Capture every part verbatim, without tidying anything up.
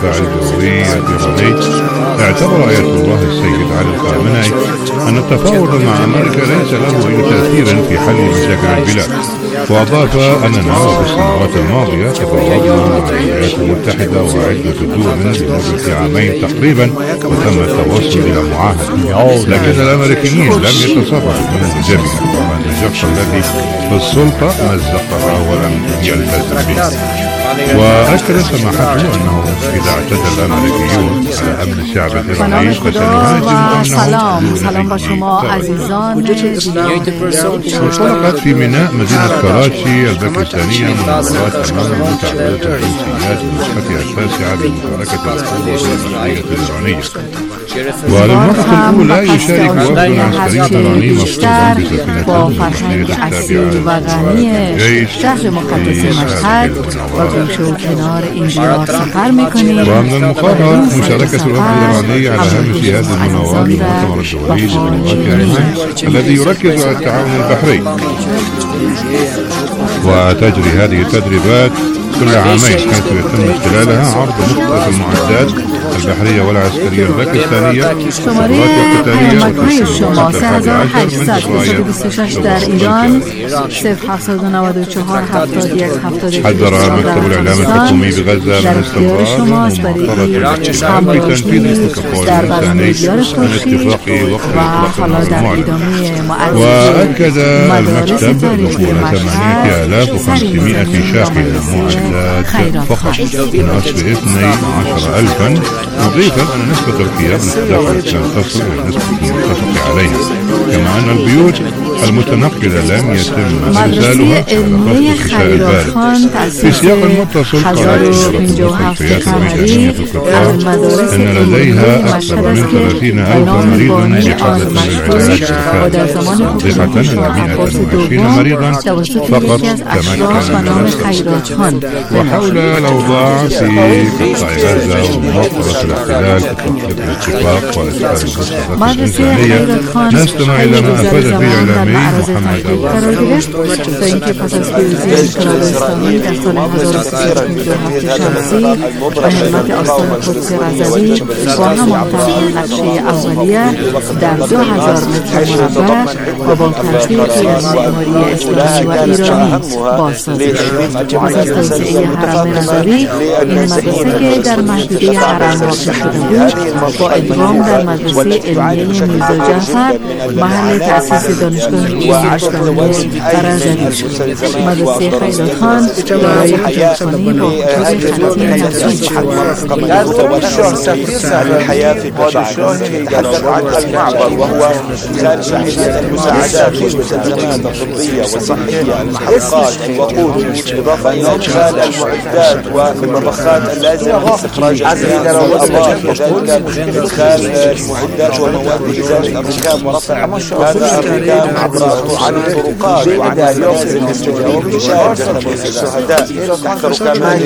الدولي الإيراني، اعتبر آية الله السيد علي الخامنئي أن التفاوض مع أمريكا ليس له أي تأثير في حل مشاكل البلاد، وأضاف أننا في السنوات الماضية تفاوضنا مع الولايات المتحدة وعدة دول لمدة عامين تقريبا وتم التوصل إلى معاهدة، لكن الأمريكيين لم يتصرفوا من جميع ومن الشخص الذي في السلطة مزقها ولم يلتزم به. وأكد سماحته أنه إذا اعتدى الأمريكيون على أمن الشعب الإيراني فسنهاجم سلام سلام با شما عزیزان. انطلقت في ميناء مدينة كراتشي الباكستانية مناظرات أمام متعددة الجنسيات بنسختها التاسعة لمشاركة القوة الإيرانية الإيرانية. وللمرة الأولى يشارك وفد عسكري إيراني مصطوب بسفينة با فرهنگ اصیل و غنی شهر مقدس مشهد و گوشه و کنار این دیار سفر میکنیم. ومن المقرر مشاركة الوفد الإيراني على هامش هذه المناوبات المؤتمر الدولي للمواقع الذي يركز على التعاون البحري. وتجري هذه التدريبات كل عامين حيث يتم خلالها عرض مختلف المعدات البحرية والعسكرية الباكستانية شماره پیامک‌های شما سه هزار و هشتصد و بیست و شش در ایران صفر هفتصد و نود و چهار هفتاد و یک هفتاد و یک. حذر مكتب الإعلام الحكومي بغزة من استمرار مماطلة الإسلام بتنفيذ البروتوكول الإنساني من اتفاق وقف الإطلاق المعلن. وأكد المكتب دخول ثمانية آلاف وخمسمائة شاحنة معدات فقط من أصل اثني عشر ألفا، مضيفا أن نسبة القيام بالاستهداف لم تصل إلى نسبة المتفق عليها، كما أن البيوت المتنقلة لم يتم إنزالها على خط الشتاء البارد. في سياق متصل قالت إدارة المستشفيات الميدانية في القطاع أن لديها أكثر من ثلاثين ألف مريض بحاجة للعلاج الشفائي، موضحة أن مئة وعشرين مريضا فقط تمكن من الرصد. وحول الأوضاع في قطاع غزة ومواصلة الاحتلال في الاتفاق وإسقاط المستهدفات الإنسانية، نستمع إلى ما أفاد به الإعلامي محمد أبو تا اینکه پس از پیروزی انقلاب اسلامی در سال هزار و سیصد و پنجاه و هفت شمسی و همت آستان قدس رضوی با همان طرح نقشه اولیه در دو هزار متر مربع و با تحقیقی از معماری اسلامی و ایرانی بازسازی شد. پس از توسعه حرم رضوی این مدرسه که در محدوده حرم واقع شده بود با ادغام در مدرسه علمیه میرزا جعفر محل تأسیس دانشگاه علوم دانشگاهی رضوی شد. مدرسه خیرات خان دارای حجابخانه با خطوط خطی نقشی شد. در توجه تفسير الحياة في بادشاه يتحدث عن المعبر وهو خارج شاحنات المساعدات والمستلزمات الطبية والصحية، المحرقات، الوقود، إضافة إلى إدخال المعدات والمضخات اللازمة لاستخراج المياه والأبار، كذلك إدخال المعدات والمواد لإزالة الركام ورفع هذا الركام عبر عن الطرقات وعن اليوم وبمشاهد الشهداء تحت ركامات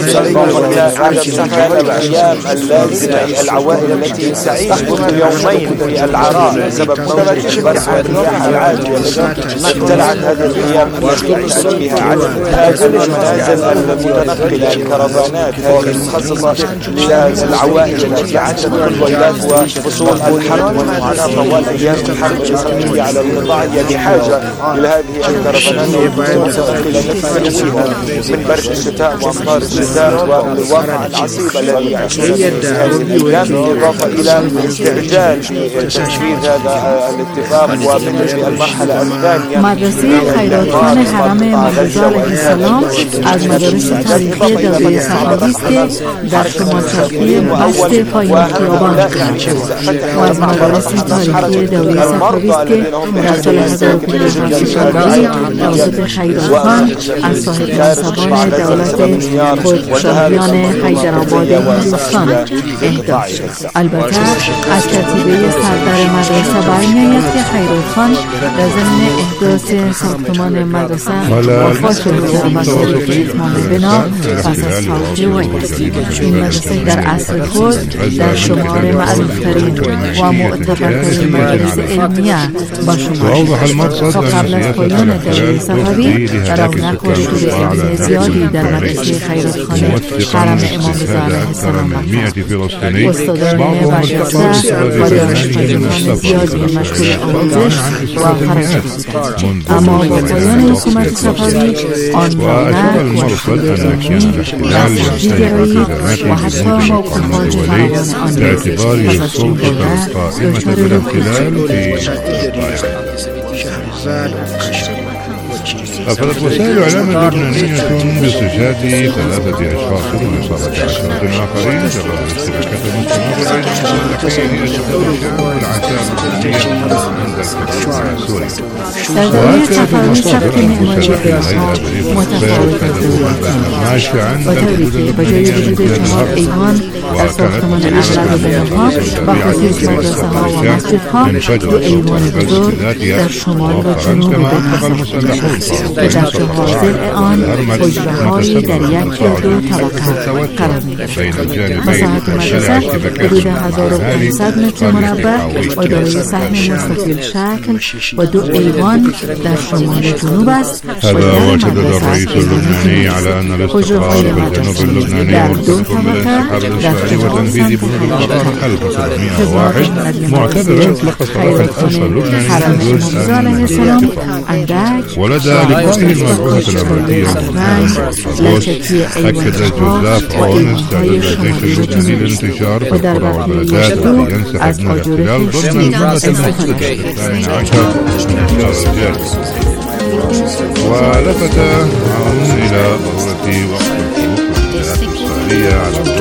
على سكن الأيام اللازمة. العوائل التي تحضر يومين في العراء بسبب موجة البرد والرياح العاتية التي ابتلعت هذه الأيام التي تأتي بها على المنازل المتنقلة الكرفانات هذه المخصصة للعوائل التي عاشت الويلات وفصول الحرب والمعاناة طوال أيام الحرب الإسلامية على القطاع بحاجة إلى هذه الكرفانات المتنقلة نفسها من برد الشتاء وأمطار الشتاء والواقع العصيب الذي يعيشه هذه الأيام، بالإضافة إلى استعجال في تنفيذ هذا الاتفاق وبالنسبة المرحلة الثانية. مدرسه خیرات خان حرم مرتضی علیه السلام از مدارس تاریخی دوره صفوی است که در شمال شرقی بست پایین خیابان و از مدارس تاریخی دوره صفوی است که در سال هزار و پانصد و شصت توسط خیرات خان از صاحب منصبان دولت خودشاهیان حیدرآباد هندوستان اهدا شد. البته از کتیبه سردر مدرسه برمی‌آید که خیرات خان در ضمن احداث ساختمان مدرسه وفات شد در مسئله اتمام بنا پس از فوت وی است. این مدرسه در اصل خود در شمار معروفترین و معتبرترین مدارس علمیه با شمار أوضح المقصد أن سياسة الاحتلال تفضي لهلاك سكان القطاع على زیادی در مدرسه خیراتخانه حرم امام رضا علیه السلام فلسطینی استادان مدرسه با دانشجویان زیادی مشغول آموزش و خرجات بودند، اما با پایان حکومت صفوی آن را مرگ و شکل زمینی نسل‌گرایی و حتی موقفات فراوان آن نیز پس از چین بوده دچار رکود أفادت وسائل الإعلام اللبنانية باستشهاد ثلاثة أشخاص وإصابة عشرة آخرين بسبب الاشتباكات المستمرة بين المسلحين يتفرقون والعتاب اللبنانية عند الحدود السوري. وهكذا مصادر المسلحين غير بريق ماشيا وطوری که به جای وجود چهار ایوان در ساختمان اغلب بناها و خصوص مدرسه ها و مسجدها دو ایوان بزرگ در شمال و جنوب بین ساختمان و در حاضر آن حجره‌هایی در یک یا دو طبقه قرار می‌گیرد. مساحت مدرسه حدود هزار و پانصد متر مربع و دارای سهم مستطیل شکل و دو ایوان در شمال و جنوب است. هذا واجد الرئيس اللبناني على أن الاستقرار بالجنوب اللبناني مرتبط بالانسحاب الإسرائيلي وتنفيذ بنود القرار ألف وسبعمائة وواحد معتبرا إطلاق سراح الأسرى اللبناني جزءا من القرار. ولدى لقائه المبعوث الأمريكي أكد جوزيف أون استعداد الجيش اللبناني للانتشار في القرى والبلدات التي ينسحب من الاحتلال ضمن الجملة المحددة الثاني عشر من الشهر الجاري. ولفت عون إلى ضرورة وقف الحروب الإسرائيلية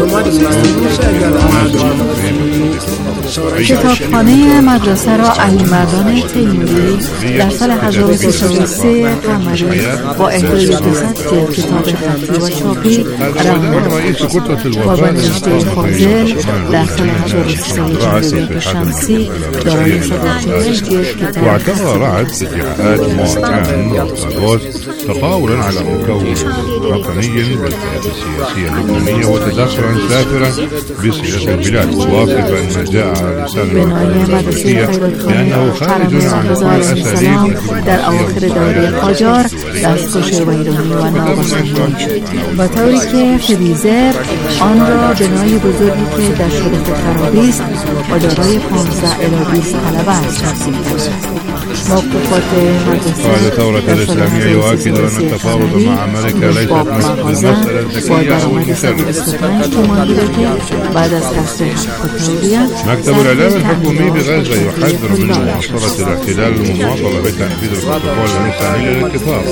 على کتابخانه مدرسه را اهلیمردان تیموری در سال هزار و سیصد و سه قمری با احتوای دویست جلد کتاب خطی و چاپی رهنمود و به نوشته فاضل در سال هزار و سیصد و چهل و یک شمسی دارای صد و چهل جلد کتاب واعتبر رعد ادعاءات موركان وطاغوت تطاولا على مكون وطني بالحياة السياسية اللبنانية وتدخلا سافرا بسياسة البلاد، واصفا ما جاء على لسان الرئاسية بأنه خارج عن الأساليب در اواخر دوره قاجار دستخوش ویرانی و نابسامانی شد، با طوری که فریزر آن را بنای بزرگی که در شرف خرابی است و دارای پانزده الی بیست طلبه است تفسیر کرد. موقفات قال الثورة الإسلامية يؤكد أن التفاوض مع أمريكا ليست مسألة ذكية أو انتشارية. مكتب الإعلام الحكومي بغزة يحذر من مواصلة الاحتلال المماطلة بتنفيذ البروتوكول الإنساني للاتفاق.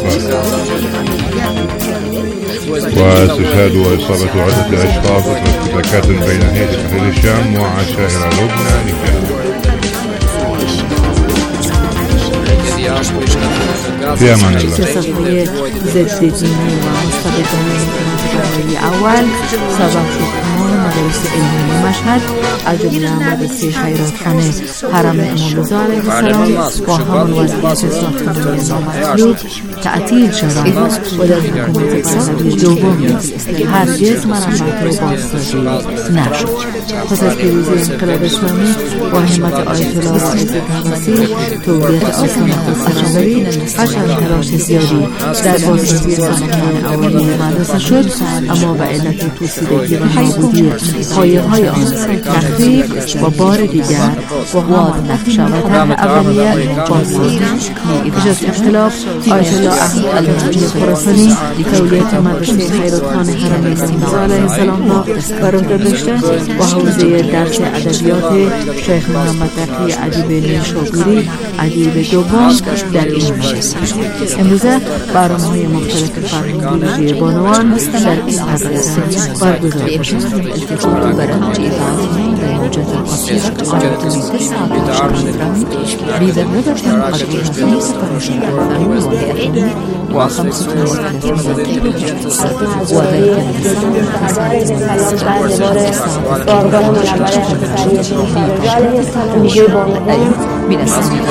واستشهاد وإصابة عدة أشخاص في اشتباكات بين هيئة تحرير الشام وعشائر لبنان. في أمان الله. سیاست‌های ضد دینی و مستبدانه انقلابی اول سبب شد تمام مدارس علمی مشهد از جمله مدرسه خیراتخانه حرم امام رضا علیه السلام با همان وضعیت ساختمانی نامطلوب تعطیل شدند و در حکومت پهلوی دوم نیز هرگز مرمت و بازسازی نشد. پس از پیروزی انقلاب اسلامی با همت آیت الله عزت المسیح تولیت آسانات سرانوی هرچند تلاش زیادی در بازسازی ساختمان اولیه مدرسه شد، اما به علت پوسیدگی و نابودی پایه‌های آن تخریب و بار دیگر با همان نقشه و طرح اولیه بازسازی نشد. پیش از انقلاب آیت الله احمد المهدی خراسانی تولیت مدرسه خیراتخانه حرم امام رضا علیه السلام را بر عهده داشته و حوزه درس ادبیات شیخ محمد تقی ادیب نیشابوری ادیب دوم در این مدرسه. امروزه برنامه‌های مختلف فرهنگی و زیربانوان در این مدرسه برگزار می‌شود. التفات برنامج إذاعتنا بموجة قصيرة على تسعة عشر مترا بذروة قدرها خمسة عشر ألفا ومئة وخمسة وثلاثين كيلوهرتز وذلك میرسیم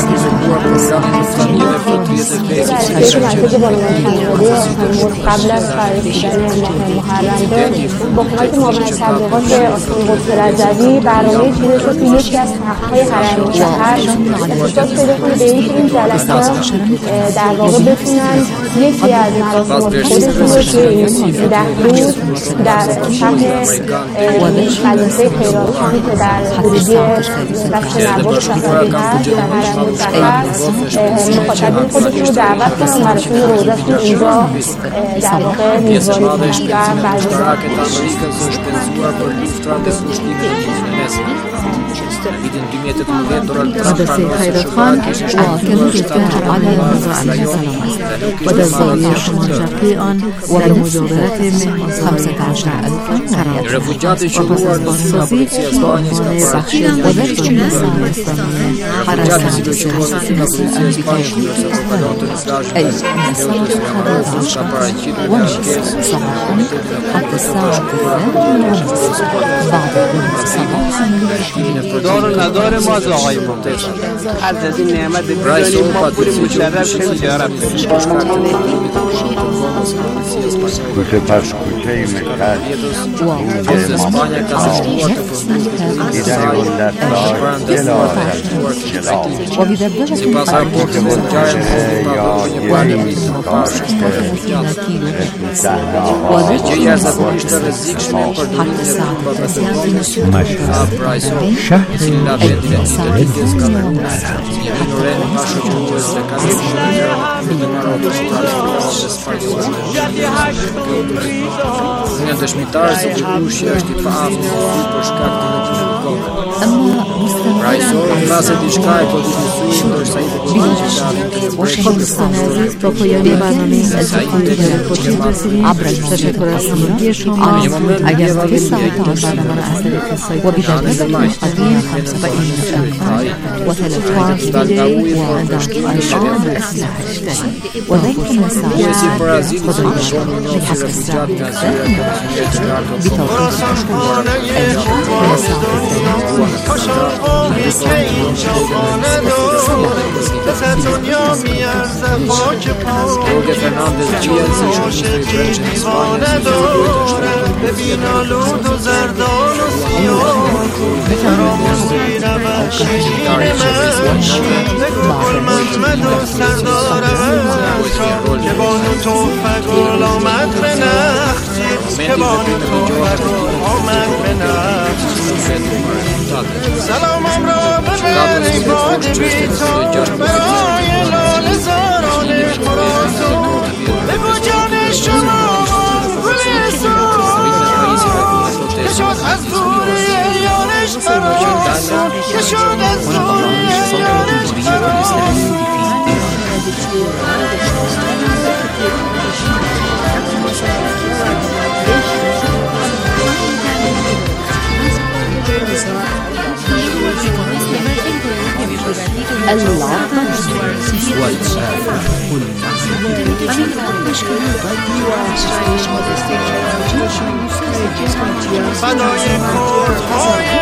قبل از فرستادن ماه محرم با کمک معاون تبلیغات آستان قدس رضوی برنامه چیده شد که یکی از حق‌های حرم شهر اختصاص پیدا کنه به اینکه این جلسات در واقع بتونن یکی از مراسمات خودشون رو توی این ده روز در شهر مدرسه خیراتخان که در ورودی بخش نواز صفوی هست در حرم مطهر مخاطبین خودشون رو دعوت کنن مراسم روزه‌شون اینجا در واقع میزبانی کنن و برگزار مدرسه خیراتخان ارکان جدگاه علی رضا علیه السلام است و در زاویه شمال شرقی آن در مجاورت خمسة عشر ألفا قرار دارد و پس از بازسازی با عنوان بخش بزرگ مسائل اسلامی حرس سیاسی مثل امریکایی ای مسائل خبر داشتند و نشست صباحا حتی ساعت ونصف بعد از صباح دار ندار ما از آقای مقتدر از از این نعمت بدونیم ما پوری مشرف خیلی جارب کوچه پس کوچه مکت روز امام دیدن ولدت را جلا جلا و بدرجة شهر أما خودستان عزیز با پایان برنامه انتخابی در پوتین رسیدیم تشکر از همراهی شما اگر وقتی ساعت آن برنامه را از طریق سایت و بدرجة مقدیم و این امکان و تلفن دیلی و انداز آیشان اسلحش داریم و ذکر مساعد خدایشان بحسب الساعت بتوقيت مشهور کاشاقایی که اینجا ندار دست دنیا میارزه خاک پا باشه که دیوانه دارن ببین آلود و زردان و سیاه فراموز میرم شیرین من بگو گل محمد و سردارم که بانو توفق گل آمد به نخجی که بانو توفق گل آمد به نخجی سلامم را ببر ای باد بیتار برای لال زاران خراسان بگو جان شما گل سار که شد از دوری یارش خراسان که شد از دوری یارش خراسان فدای کردهای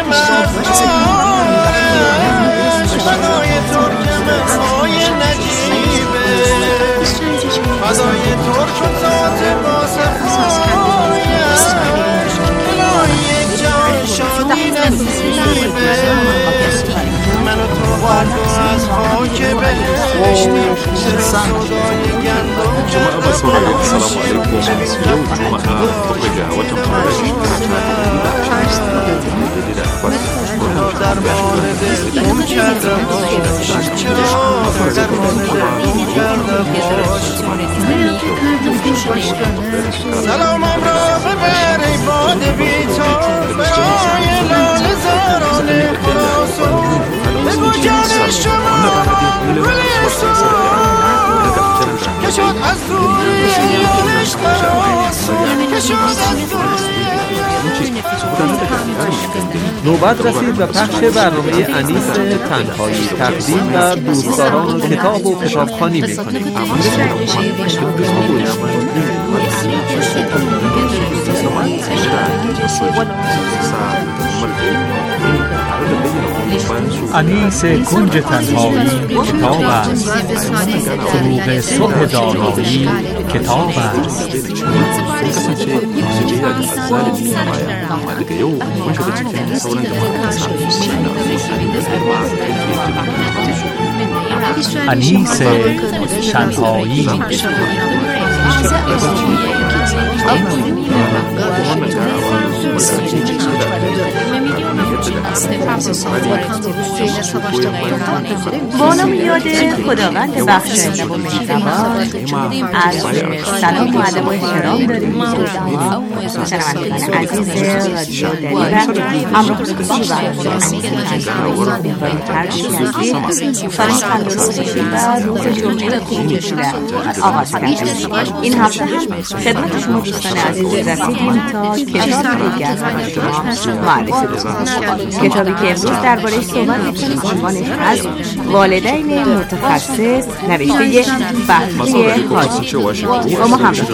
مردانش فدای ترکمنهای نجیبه فدای ترک و ذات با صفایش الهی یک جان شادی نصیبه من و تو هر دو از خاک بهشتیم چرا صدای گندم کرده باشیم در مورد دلتون کرده باشیم چرا در مورد دلتون کرده باشیم سلامم را ببر ای باد بیتار برای لال زاران خراسان بگو جان شما گل سار که شد از دوری یارش خراسان که شد از دوری نوبت رسید به پخش برنامه انیس تنهایی تقدیم و دوستداران کتاب و کتابخوانی می‌کنیم. انیس کنج تنهایی کتاب است، فروغ صبح دانایی کتاب است. انیس تنهایی با نام یاد خداوند بخشنده و مهربان، از سلام و ادب و احترام داریم شنوندگان عزیز رادیو دری و همراه خصوصی برنامه با این ترشیزی سال تندرست باشید و روز جمعه خوبی شده آغاز کردیم. این هفته هم خدمت شما دوستان عزیز رسیدیم تا کتاب دیگر از شما معرفی کنیم. کتابی که امروز درباره صحبت می‌کنیم عنوانش از والدین متخصص، نوشته بهری حاجی. با ما همراه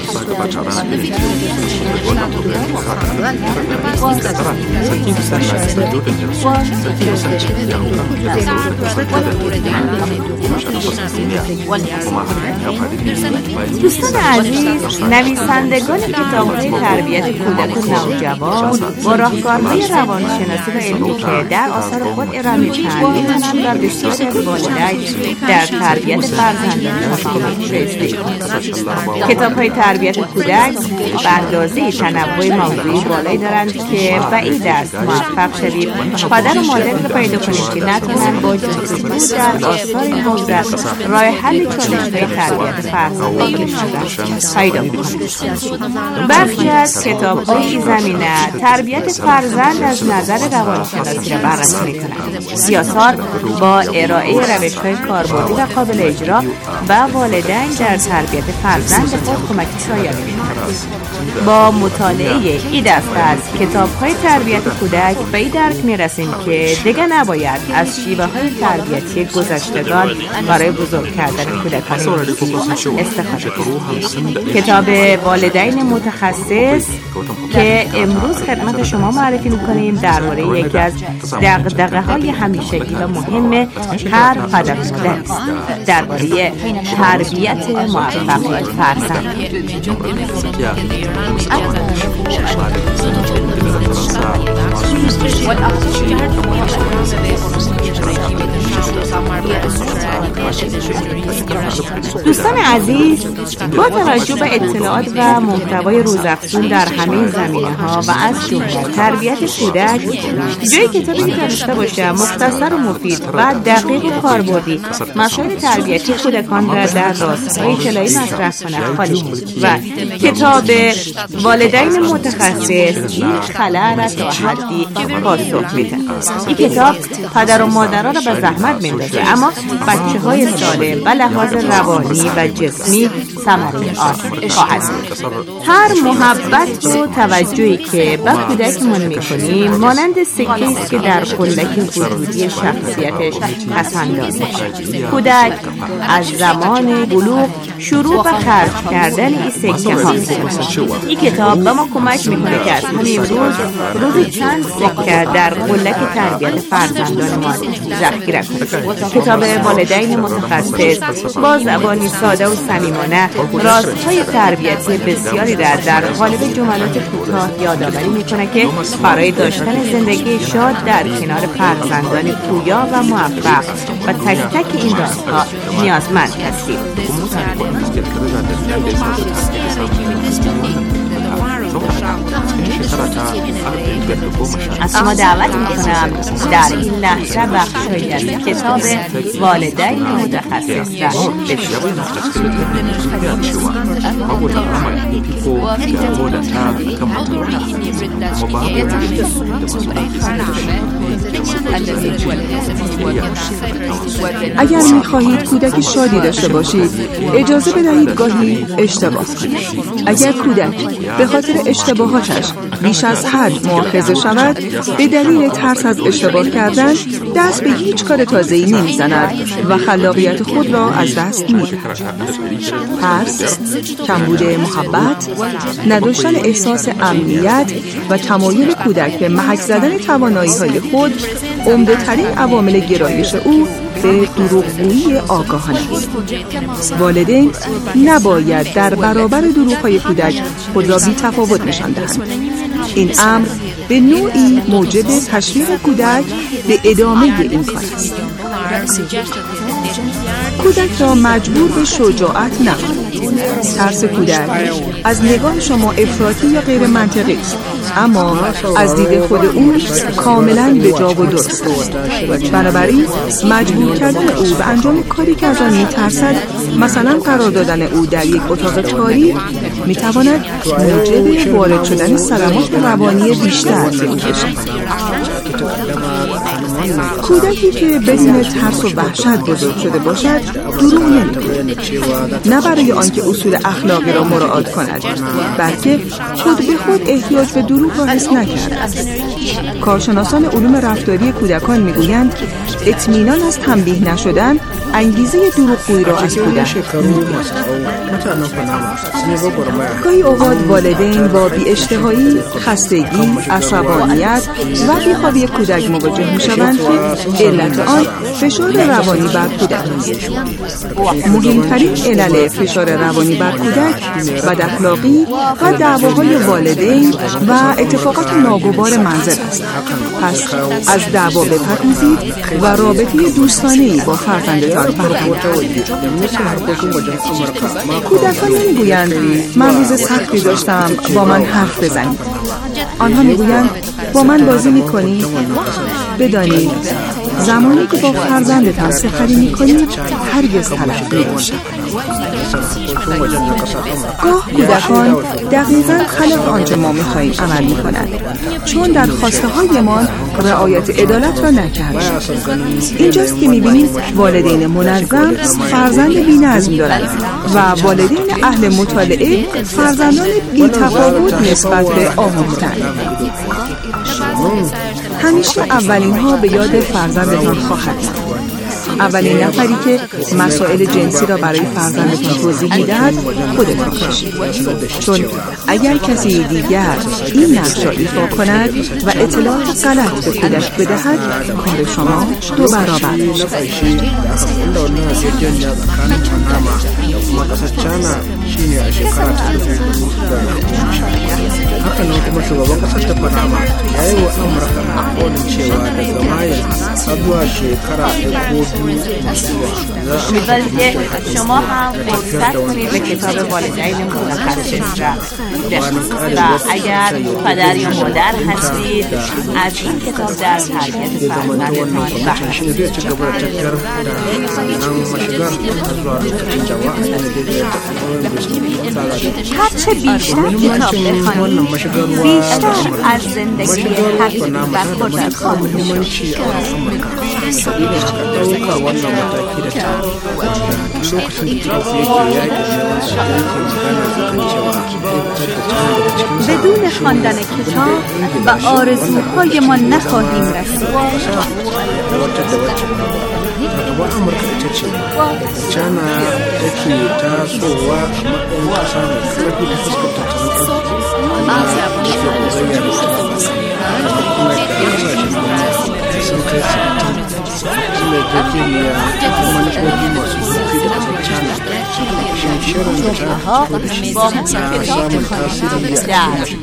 دوستان عزیز، نویسندگان کتاب‌های تربیت کودک و نوجوان با راهکارهای روانشناسی و علمی که در آثار خود ارائه می‌کنند می‌توانند بر بسیاری از والدین در تربیت فرزندانشان کمک کنند. کتاب‌های تربیت کودک به اندازه‌ای تنوع موضوعی بالایی دارند که بعید است موفق شوید پدر و مادری را پیدا کنید که نتوانند با جستجو در آثار این موضوع راه حل چالش‌های تربیت فرزندانشان پیدا کنند. برخی از کتاب‌های این زمینه تربیت فرزند از نظر روانشناسی را بررسی می‌کنند. سیاثار با ارائه روش‌های کاربردی و قابل اجرا به والدین در تربیت فرزند خود کمک شایع می‌کنند. با مطالعه این دسته از کتاب‌های تربیت کودک به این درک می‌رسیم که دیگر نباید از شیوه‌های تربیتی گذشتگان برای بزرگ کردن کودکان استفاده کنیم. کتاب والدین متخصص که امروز خدمت شما معرفی می‌کنیم درباره یکی از دغدغه‌های همیشگی و مهم هر پدر و مادر است، درباره تربیت موفق فرزند. دوستان عزیز، با توجه به اطلاعات و محتوای روزافزون در همه زمینه‌ها و از جمله تربیت کودک، جای کتابی که داشته باشه مختصر و مفید و دقیق و کاربردی مسائل تربیتی کودکان را در راستای اطلاعی مطرح کنه خالی و کتاب والدین متخصص این خلأ را تا حدی پاسخ میده. این کتاب پدر و مادرها را به زحمت میندازه، اما بچه های سالم و لحاظ روانی و جسمی ثمره آن خواهد بود. هر محبت و توجهی که به کودکمون میکنیم مانند سکه‌ای است که در قلک وجودی شخصیتش پس‌انداز میشه. کودک از زمان بلوغ شروع به خرج کردن این سکه هاست. این کتاب به ما کمک میکنه که از همین روز روزی چند سکه در قلک تربیت فرزندان ما ذخیره کنیم. کتاب والدین متخصص با زبانی ساده و صمیمانه رازهای تربیتی بسیاری را در قالب جملات کوتاه یادآوری میکنه که برای داشتن زندگی شاد در کنار فرزندان پویا و موفق و تک تک این رازها نیازمند هستید. از شما دعوت میکنم در این لحظه بخشی از کتاب والدین متخصص را بشنوید. اگر میخواهید کودکی شادی داشته باشید، اجازه بدهید گاهی اشتباه کنید. اگر کودک به خاطر اشتباهاتش بیش از حد مؤاخذه شود، به دلیل ترس از اشتباه کردن دست به هیچ کار تازه‌ای نمی‌زند و خلاقیت خود را از دست می‌دهد. ترس، کمبود محبت، نداشتن احساس امنیت و تمایل کودک به محک زدن توانایی‌های خود عمده‌ترین عوامل گرایش او به دروغگویی آگاهانه است. والدین نباید در برابر دروغ‌های کودک خود را بی‌تفاوت نشان دهند. این امر به نوعی موجب تشویق کودک به ادامه این کار است. کودک را مجبور به شجاعت نکنید. ترس کودک از نگاه شما افراطی یا غیر منطقی است، اما از دید خود او کاملا به جا و درست است. بنابراین مجبور کردن او به انجام کاری که از آن می‌ترسد، مثلا قرار دادن او در یک اتاق تاریک، می‌تواند موجب وارد شدن صدمات روانی بیشتر بشود. کودکی که بدون ترس و وحشت بزرگ شده باشد دروغ نمی‌گوید، نه برای آنکه اصول اخلاقی را مراعات کند، بلکه خود به خود احتیاج به دروغ را حس نکرده است. کارشناسان علوم رفتاری کودکان می‌گویند اطمینان از تنبیه نشدن انگیزه دروغگویی را از کودک می‌گیرد. گاهی اوقات والدین با بی‌اشتهایی، خستگی، عصبانیت و بی‌خوابی کودک مواجه می‌شوند که علت آن فشار روانی بر کودک است. مهمترین علل فشار روانی بر کودک بداخلاقی و دعواهای والدین و اتفاقات ناگوار منزل است. پس از دعوا بپرهیزید و رابطه دوستانه‌ای با فرزندتان برقرار کنید. کودکان نمی‌گویند من روز سختی داشتم با من حرف بزنید. آنها می‌گویند با من بازی می‌کنید. بدانید زمانی که با فرزندتان سپری می‌کنید هرگز تلف نمی‌شود. گاه کودکان دقیقاً خلاف آنچه ما می‌خواهیم عمل می‌کنند، چون در خواسته‌هایمان رعایت عدالت را نکردند. اینجاست که می‌بینیم والدین منظم فرزند بی‌نظم دارند و والدین اهل مطالعه فرزندان بی‌تفاوت نسبت به آموختن. همیشه اولین ها به یاد فرزندتان خواهد بود. اولین نفری که مسائل جنسی را برای فرزندتان توضیح می‌دهد خودتان باشید، چون اگر کسی دیگر این نقش را ایفا کند و اطلاعات غلط به کودک بدهد کار شما دو برابر می‌شود. hakanan kuma shugaban kasar ta Panama ya yi wa Amurka alƙawarin cewa daga Mayu har zuwa shekara ɗaya ko biyu امیدواریم که شما هم فرصت کنید به کتاب والدین متخصص و اگر پدر یا مادر هستید از این کتاب در تربیت فرزندتان هرچه بیشتر کتاب بخوانید بیشتر از زندگی حقیقی برخوردار خواهید شد. بدون خواندن کتاب و آرزوهای ما نخواهیم رسید. wa Amurka ita ce China yake tasowa a matsayin ƙasa mai ƙarfi da fuskar tattalin arziki da ke gogayya da kuma da kasashen duniya sun kai sittin mai gajeriya da manufofi masu zurfi da ƙasar China. Shin shirin da ta fito da shi na samun tasiri a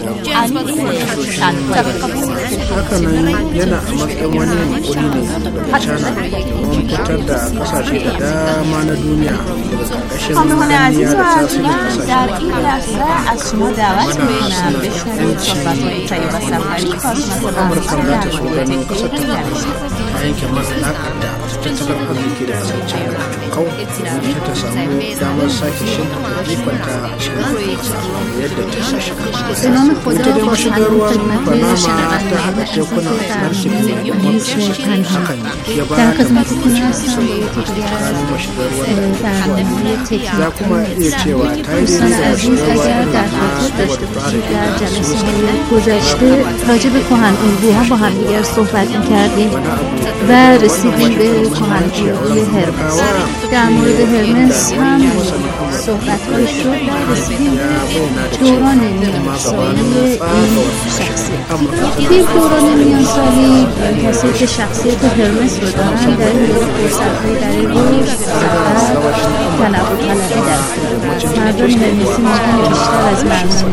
hakanan yana a matsayin wani yunkuri ne daga China don fitar da kasashe da dama na duniya daga ƙarƙashin duniya da tasirin kasashe. در این لحظه از شما دعوت می‌کنم بشنوید صحبت‌های طیب سفری کارشناس Amurka za ta so ganin ƙasar ta ta yanke masa alaƙar da tattalin arziki da ƙasar China kau ita ta samu damar sake shimfiɗa ikonta a yadda ta sashi. Ita dai mashigar ruwan Panama ta haɗa tekuna Atlantic da Pacific, hakan ya ba da muhimmancin sauyi tsakanin mashigar ruwan da za kuma iya cewa ta yi da mashigar ruwan da در جلسه گذشته راجع به کهن‌الگوها با هم دیگر صحبت می‌کردیم و رسیدیم به کهن‌الگوی هرمس. در مورد هرمس هم صحبت‌های شد و رسیدیم به دوران میانسالی این شخصیت. یک دوران میانسالی کسی که شخصیت هرمس رو دارن در این دوره فرصت‌های برای رشد، سفر، تنوع و طلبی دست دارن. مردان هرمسی ممکن بیشتر از مردان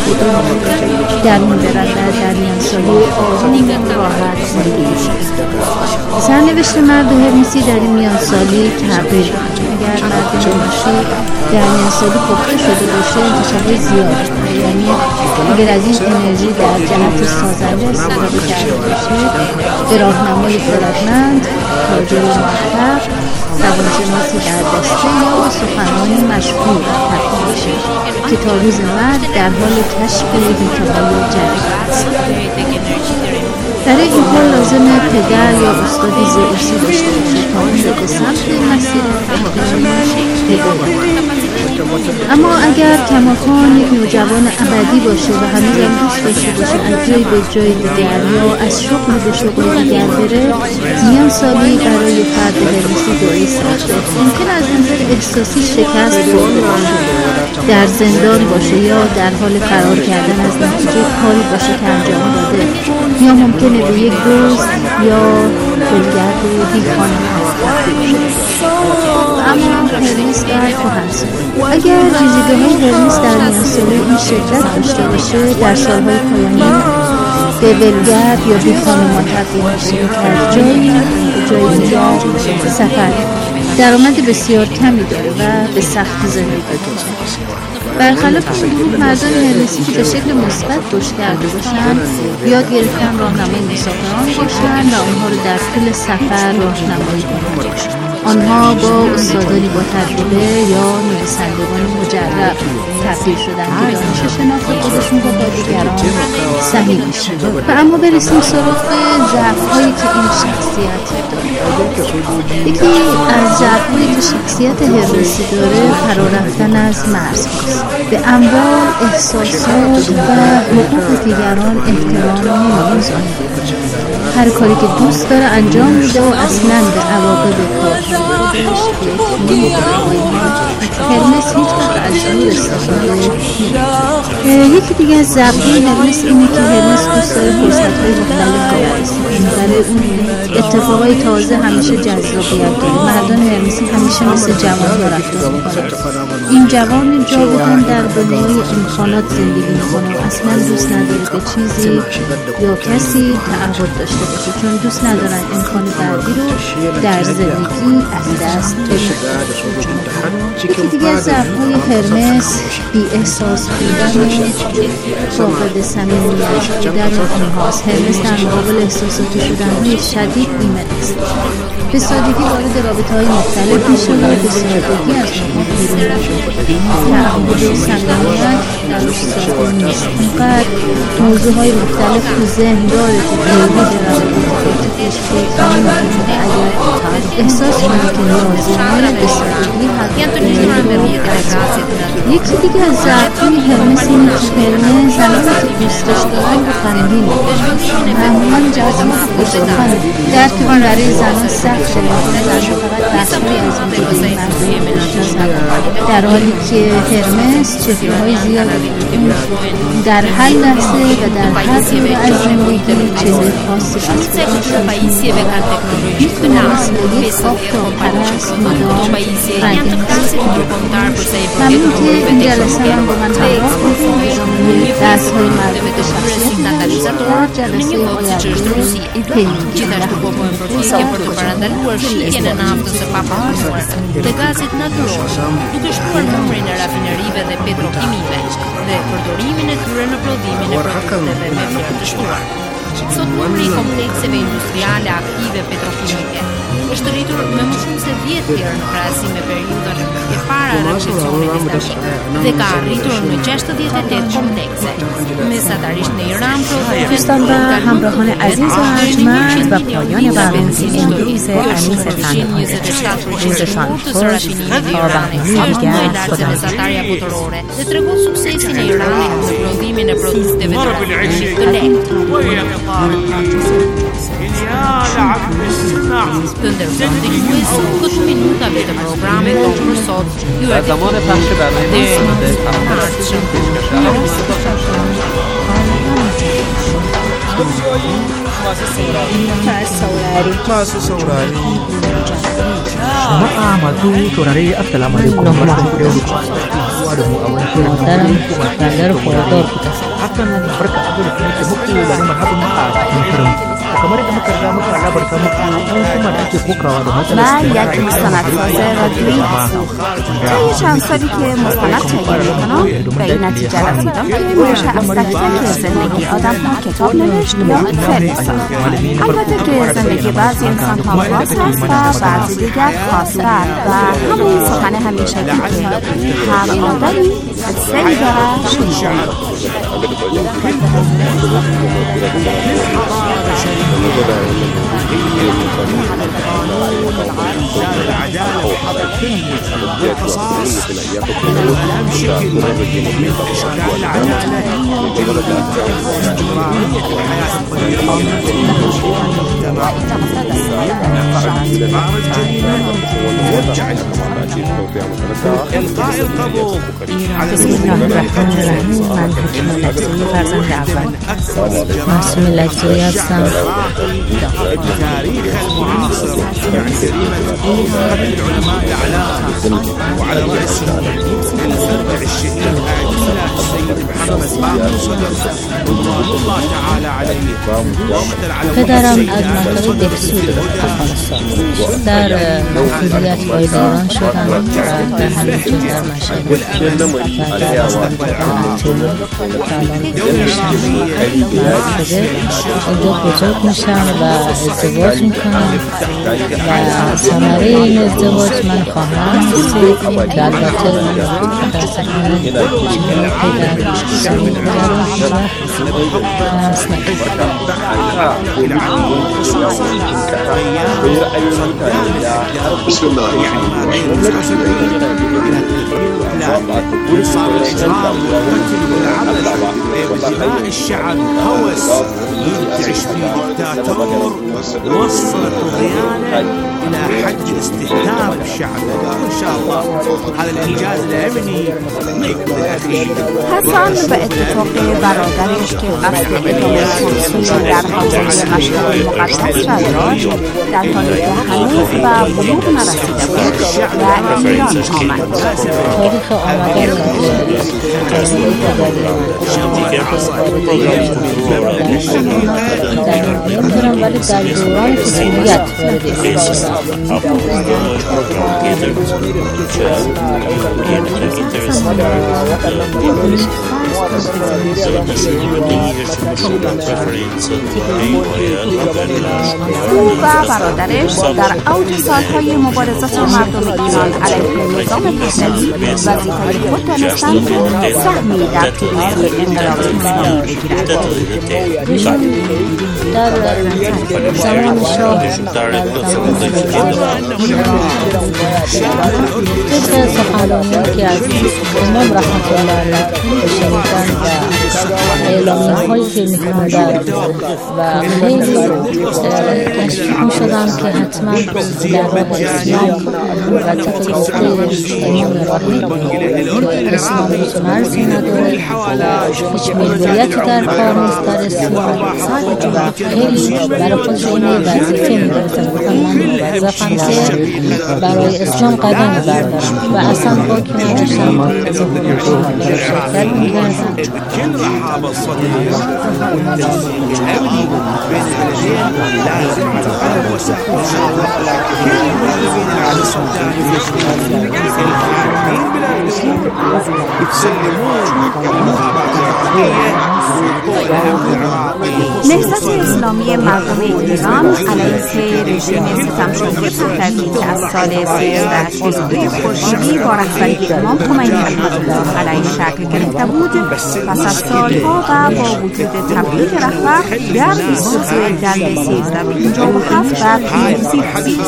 متعدد در اون برن در جریان‌سازی آروم و راحت زندگی کنن. سرنوشت مرد هرمسی در این میانسالی تغییر کنه. اگر مرد هرمسی در میانسالی پخته شده باشه انتشابه زیاد داره، یعنی اگر از این انرژی در جهت سازنده استفاده کرده باشه به راهنمای خردمند، تاجر موفق، روانشناسی در دسته یا سخنرانی مشهور تبدیل بشه که تا روز مرگ در حال کشف حیطه‌های جدید است. برای این کار لازمه پدر یا استادی زئوسی داشته باشه تا اون رو به سمت مسیر تحقیقی هدایت. اما اگر کماکان یک نوجوان ابدی باشه و هنوز هم دوست داشته باشه از جای به جای دیگر یا از شغل به شغل دیگر بره، میان سالی برای فرد هرمسی دوره سخته. ممکن از نظر احساسی شکست خورده باشه، در زندان باشه یا در حال فرار کردن از نتیجه کاری باشه که انجام داده، یا ممکنه به یک دزد یا گلگرد بیخانه تبدیل بشه. اما هرمس در کهنسالی، اگر ویژگی‌های هرمس در میانسالی این شدت داشته باشه، در سالهای پایانی به ولگرد یا بیخانمان تبدیل میشه که از جایی به جایی دیگر سفر درآمد بسیار کمی داره و به سختی زندگی میکنه. برخلاف شروع مردان هرمسی که به شکل مثبت رشد کرده باشن، یاد گرفتن راهنمای مسافران باشن و اونها رو در طول سفر راهنمایی کنن. آنها با استادانی با تجربه یا نویسندگان مجرب تبدیل شدن که دانش شناخت خودشون رو با دیگران صحیح میشه. و اما برسیم سراغ ضعف‌هایی که این شخصیت داره. یکی از ضعف‌هایی که شخصیت هرمسی داره فرا رفتن از مرزهاست. به اموال، احساسات و حقوق دیگران احترام نمی‌ذاره. هر کاری که دوست داره انجام میده و اصلاً به عواقب کار هرمس هیچ وقت از زور استفاده نمی‌کنه. یکی دیگه از ضعف‌های هرمس اینه که هرمس دوست داره فرصت‌های مختلف برسه. برای اون اتفاقای تازه همیشه جذابیت داره. مردان هرمسی همیشه مثل جوان‌ها رفتار می‌کنن. این جوان جاودان در دنیای امکانات زندگی می‌کنه و اصلاً دوست نداره به چیزی یا کسی تعهد داشته باشه، چون دوست ندارن امکان بعدی رو در زندگی از دست بدن. یکی دیگه از ضعف‌های هرمس بی احساس بودن و فاقد صمیمیت بودن اونهاست. هرمس در مقابل احساساتی شدن‌های شدید ایمن است. به سادگی وارد رابطه‌های مختلف میشه و به سادگی از اونها بیرون میشه. تعهد و صمیمیت درش ساده نیست. اینقدر موضوعهای مختلف تو ذهن داره که خیلی به روابط تشکیل نمی‌کنه. اگر احساس کنه که لازمه به سادگی حد یکی دیگه از ضعف‌های هرمس اینه که هرمس زنانی که دوستش دارن رو غمگین می‌کنه. معمولاً جزمات خوش‌خوانه. درک اون برای زنان سخته. زنان فقط بخشی از این جدایی مردم می‌شناسن، در حالی که هرمس چهره‌های زیادی در هر لحظه و در هر دوره از زندگی چهره خاصی از خودشون می‌تونست یک آفتاب پرست مدام رنگین ممنون که این جلسه هم با من همراه بودیم. ادامه درس‌های مربوط به شخصیت در جلسه آینده پیگیری che portò per andare in naftos e papamuar dhe gazet natyrore, duke shtuar numrin e rafinerive dhe petrokimive dhe përdorimin e tyre në prodhimin e produkteve me vlerë të shtuar. Sot numri i komplekseve industriale aktive petrokimike është rritur me më shumë se dhjetë herë në krahasim me periudhën e para e revolucionit islamik dhe ka arritur në شصت و هشت komplekse. Mesatarisht në Iran دوستان و همراهان عزیز و ارجمند و پایان برنامه امروز انیس تنهایی روزشان خوش تا برنامه دیگر خدا mesatarja botërore dhe tregon suksesin e Iranit në prodhimin e produkteve të rafinuar të lehtë. Të ndërkohë dëgjuesi këto minutave të programit tonë për sot ju e زمان پخش برنامه آماده تمام شد. masu saurari jama'a masu saurare assalamu alaikum barkan ku da zuwa da mu a wani shirin Daren ranar Horador Kuta. hakan barka a gurin kuma muku da marhaban a cikin shirin kamar da muka riga muka labarta muku an kuma da ake kokawa da matsalar من یک مستندساز رادیویی هستم. طی چند سالی که مستند تهیه میکنم به این نتیجه رسیدم که میشه از تک تک زندگی آدم ها کتاب نوشت یا فیلم ساخت. البته که زندگی بعضی انسان ها خاص هست و بعضی دیگر خاص‌تر و همین سخن همیشگی که هر آدمی قصه‌ای دارد شنیدم. بسم الله الرحمن الرحیم. من حکیم لکزویی فرزند اول معصوم لکزویی هستم. تاريخ المعاصر يعني العلماء الأعلام وعلى رأسهم المبدع الشهير الآية السيد محمد باقر صدر رضوان الله تعالى عليه ومثل على پدرم از منطقه دهسود افغانستان در مسئولیت وارد ایران شدم و در همینجا در مشهد و در منطقه آتیمی اینجا بزرگ میشم و ازدواج میکنم و ثمره این ازدواج من خواهرم هست که البته متاسفانه پدر سنی بگرم صار الإجرام والقتل والعبث بدماء الشعب هوس ينتعش في دكتاتور وصل طغيانا إلى حد استهداف الشعب. إن شاء الله هذا الإنجاز الأمني ما يكون الأخير. حسن به اتفاق برادرش که قصد ادامه تحصیل در حوزه مشهد مقدس را داشت در حالی که هنوز به بلوغ نرسیده بود و ایران آمد. تاریخ آمدن در ولی در دوران طفولیت وارد او و برادرش در اوج سالهای مبارزات مردم ایران علیه نظام پهلوی وظیفه خود دانستند که سهمی در پیروزی انقلاب اسلامی بگیرند. در زمان شاه در طبق سخنرانی که از امام رحمت الله علیه شنیدن و اعلامیه‌هایی که می‌خواندند و خیلی تشویق می‌شدم که حتما در راه اسلام و طبق گفته امام راهب که اسلام هیچ مرزی نداره و هیچ ملیتی در کار نیست در اسلام و خیلی برای خود این وظیفه می‌گرفتم گفتم من موظفم که برای اسلام قدم بردارم و اصلا با که نداشتم برای شرکت می‌کردم. نهضت اسلامی مردم ایران علیه رژیم ستمشوری پهلوی که از سال سیصد و هشتاد خورشیدی با رهبری امام خمینی رحمت الله علیه شکل گرفته بود، پس از سالها و با وجود تبریک رهبر در بیست و سه دی سیزده و پنجاه و هفت بر پیروزی رسید.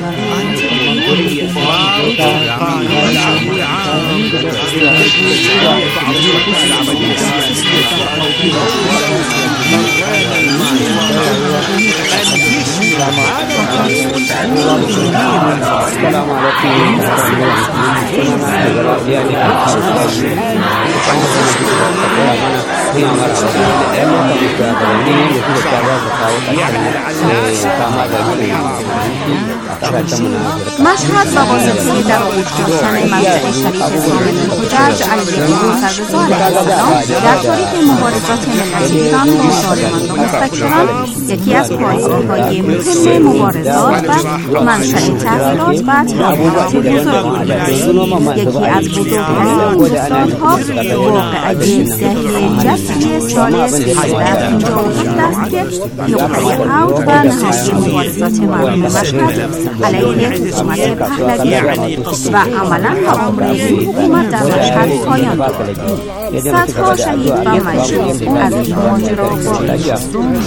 السلام عليكم ورحمة الله وبركاته. مشهد با واسطه در آغوش داشتن مزرعه شریف سامن الحجج علیه موسی رضا علیه السلام در تاریخ مبارزات ملت ایران با ظالمان و مستکبران یکی از پایه‌های مهم مبارزات و منشأ تغییرات و تحولات بزرگ بود. یکی از بزرگترین خردسال‌ها واقعه دهی جشن سال سیصد و پنجاه و هفت است که نقطه اوج و نهایی مبارزات مردم مشهد علیه حکومت پهلوی و عملا به عمر این حکومت در مشهد پایان داد. صدها شهید و مجروح از این ماجرا باقی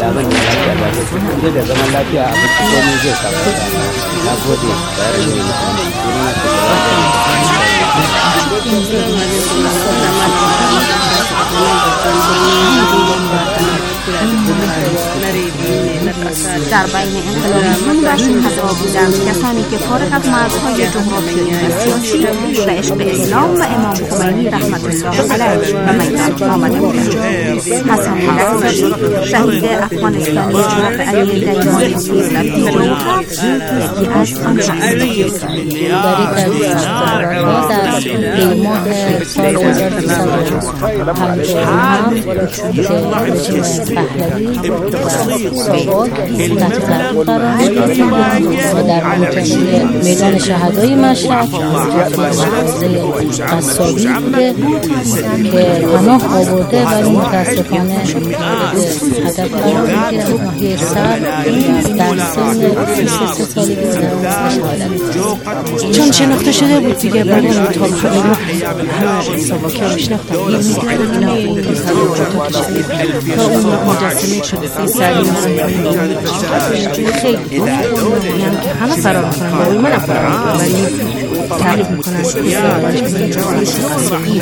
در بین انقلابیون و شهدا بودند کسانی که فارغ از مرزهای جغرافیایی و سیاسی به عشق اسلام و امام خمینی رحمت الله علیه و میدان آمده بودند. حسن رضایی شهید افغانستانی جناب علی دیانی سیزلتی جوهر یکی از آنها در دی ماه سال هزار و سیصد و پنجاه و هفت که پهلوی سواد تحت ضرب قرار گرفت و در منطقه میدان شهدای مشهد محافظه قصابی بوده که پناه آورده ولی متاسفانه هدف قرار میگیره. ناحیه سر در سن سی و سه سالگی در شهادت چون شناخته شده بود دیگه برای مطابقه همه سواکی ها میشناختن یه میگردن اینا این تا اون مجسمه شده سی سالی خیلی یعنی که همه فرار میکنن برای من فرار میکنن ولی تعریف میکنن بسیار داشت بسیار جوانش قصیقی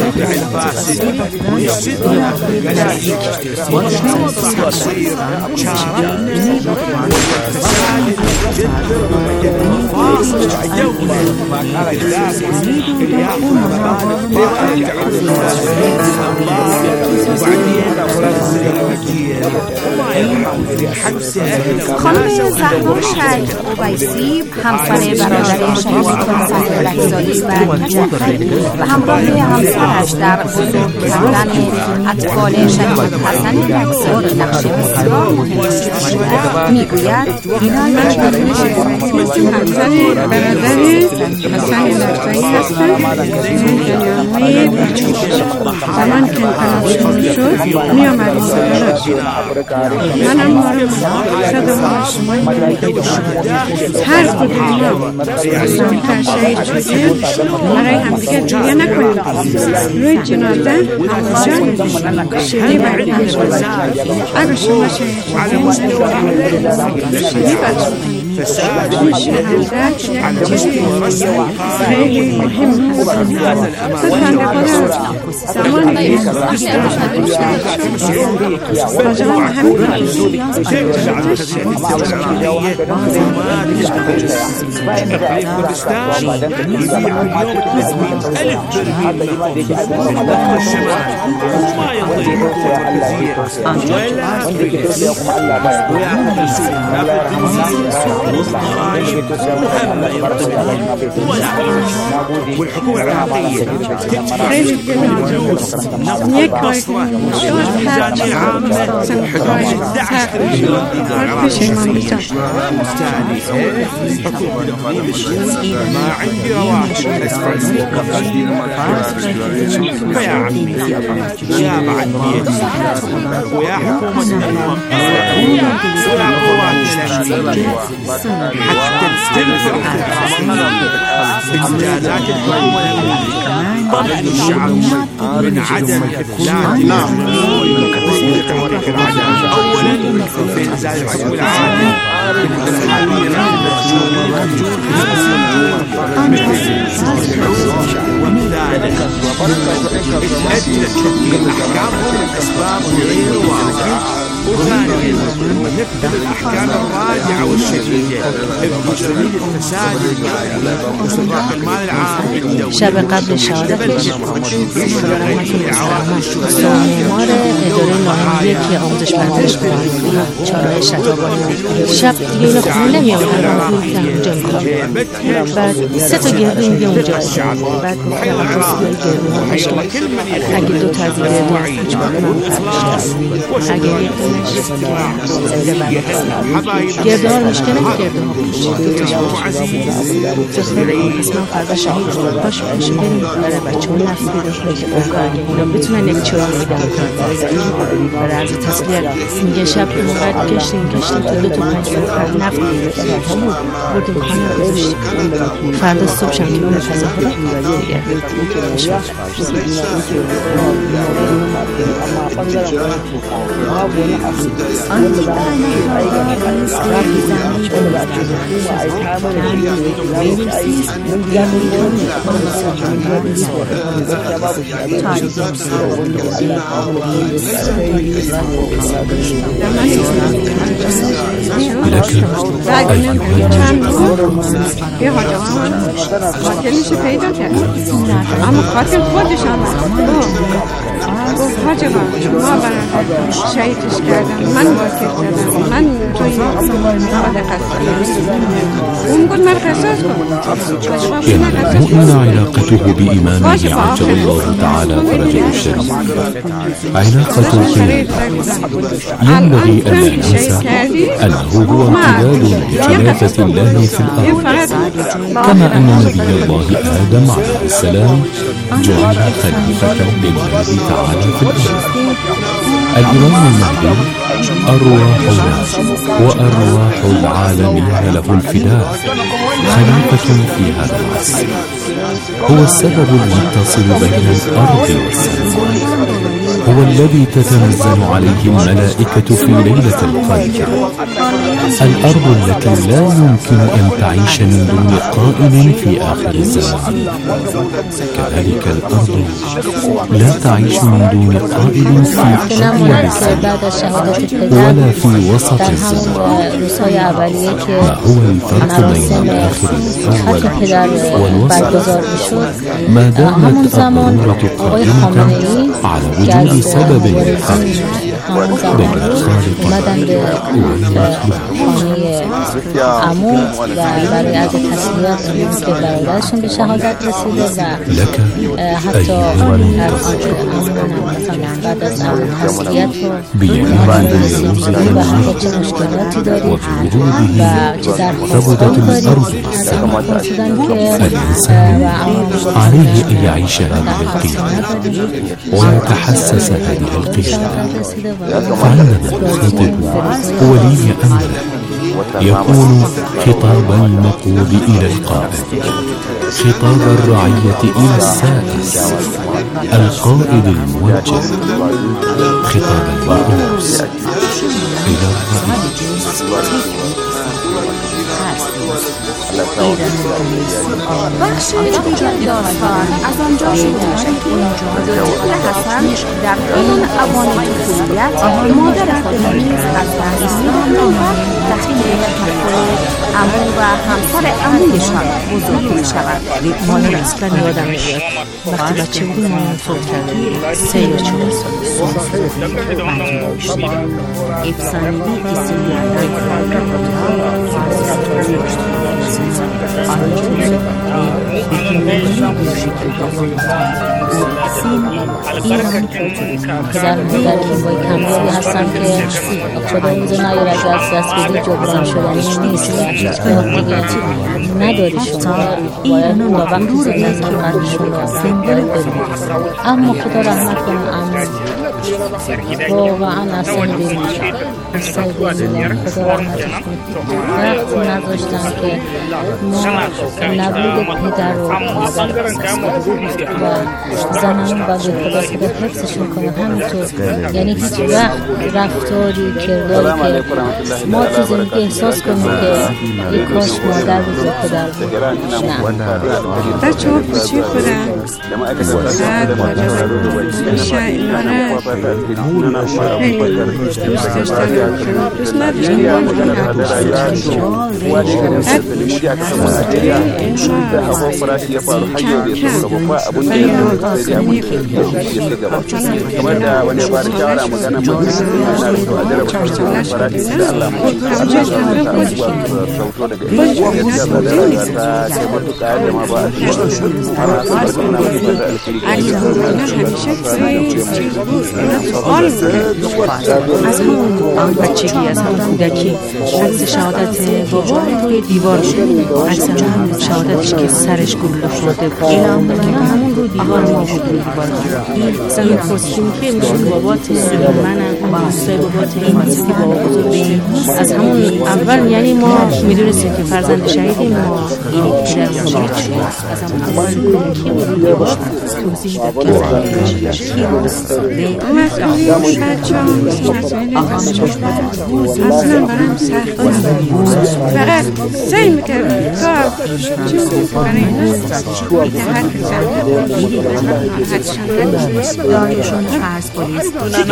خانم زهرا شیخ اویسی همسر برادر شهید کنسل رحزالی و جعفری و همراه همسرش در بزرگ کردن اطفال شهید حسن رحزالی نقش بسیار مهم داشته میگوید همسر برادر حسن رحزالی هستم. زمان که انقلاب شروع شد می آمدیم منم مارم شد و هر کدوم ما سامتر شهید شدیم برای همدیگه جویه نکنیم روی جنازه جان شیری بردیم اگر شما شهید شدیم شیری بردیم این شهادت یک چیز خیلی مهم هست. خود بنده خودم زمانی که راجبا همین والحكومة العراقية یک کار کنیم شد هر عامة سنحتاج دعم العراقي ما عندي رواتب فيا عمي يا بعد بيتي ويا حكومة الأمم ويا قوات الأمنية حتى تنفع إنجازات الحكومة الأمنية ضرب الشعب من عدم إفلات أولا في إنزال الحكم العالمي والثالث الأحكام والأسباب غير واضحة وثانيا نفذ الأحكام الراجعة والشديدة بشديد الفساد المالي واستغراق المال العام الدولي. شب قبل شهادتش معمار اداره لاینی که آموزش پرورش می‌کنه چهارراه شتابانی شب دیگه اینا خونه نمی‌آوردن اونجا می‌کنن. بعد سه تا گردو میگه اونجا بعد گفتم عباس بیای گردو مشکل اگه دو تا از این گردو از کوچ بکنم فرش اگه یک دونش گردو ها رو مشکل گردو ها پوش دو تاش پوش پس من فردا شهید شدم باش باش بریم برای بچه ها نفت پیدا کنه که اونگاه اگه اینا بتونن یک چوری میدن برای عرض تسلیت میگه شب اونقدر گشتیم گشتیم تا دو تا پنج نفر نفت پیدا ها بود بردیم خانه رو گذاشتیم فردا صبح شم که اون فضا خدا دیگه یه حاجمان قاتلش پیدا کرد اما قاتل خودش آمد گفت حاجمان ما برای شهیدش کردم من واکر کردم من توی حال قصد اون بود من قصاص کن المؤمن علاقته بإيمانه عجل الله تعالى فرجه الشريف علاقة الخير ينبغي أن لا ننسى أنه هو امتداد لخلافة الله في الأرض كما أن نبي الله آدم عليه السلام جعل خليفة لله تعالى في الأرض. الإمام المهدي أرواح الناس وأرواح العالمين له الفداء خليفة في هذا العصر هو السبب المتصل بين الأرض والسماء هو الذي تتنزل عليه الملائكة في ليلة القدر الأرض التي لا يمكن أن تعيش من دون قائم في آخر الزمان كذلك الأرض لا تعيش من دون قائم في حل الزمان ولا في وسط الزمان ما هو الفرق بين الآخر والأول والوسط ما دامت الضرورة قائمة على وجود سبب للحرج بين الخالق خانه عمو و برای از تسلیت که برادرشون به شهادت رسیده و حتی هر آنچه مثلا بعد از تسلیت رو رسیدگی و حتی چه مشکلاتی داریم و چه در خواستان داریم از اما شدن که عليه أن يعيش هذه القيمة ويتحسس هذه القيمة فعندما يخاطب ولي أمره يكون خطاب المقود إلى القائد خطاب الرعية إلى السائس القائد الموجه خطاب الرؤوس إلى الرئيس بخش دیگر داستان از آنجا شروع میشه که طفل حسن در این اوان طفولیت مادر خودش از اسلام را تحت تحقیق عمو و همسر عمویشان بزرگ میشود. مادر اصلا یادم نمیاد وقتی بچه بودیم مامان فوت کرده سه یا چهار سال افسانه‌ای دیسی پدر مادر که با کمیابی هستن که خدا روز نیار از دست بدی جبران شدنی نیست نداری شما باید با وقتی زندگی قدرشون را باید ببینید اما خدا رحمت کنه اما واقعا اصلا بریم اصلا بریم خدا رحمت کنه وقتی نذاشتن که ما نبود پدر و و زنان و به خدا خدا حفظشون کنه همینطور یعنی هیچ وقت رفتاری کرداری که ما تو زندگی احساس کنیم که یک کاش مادر بود و پدر بود بچه ها کوچیک بودن بعد میشه اینا را خیلی دوست داشتم دوست نداشتم از همون بچگی از همون کودکی عکس شهادت بابا روی دیوار شد، عکس همون شهادتش که سرش گلوله خورده بود اعلام کرد که همون روی دیوار ما بود روی دیوار این پرسیدیم که میشون بابات منم دوستای بابات این نیست که بابا بزرگی از همون اول یعنی ما میدونستیم که فرزند شهیدیم ما این پدر شهید شد از همون اول که روی دیوار توضیح داد مسئولی بچه هم مسئولی اصلا برام سخت فقط سعی میکردم کار چون برای اینا حرف زنده داریشون فرض پلیس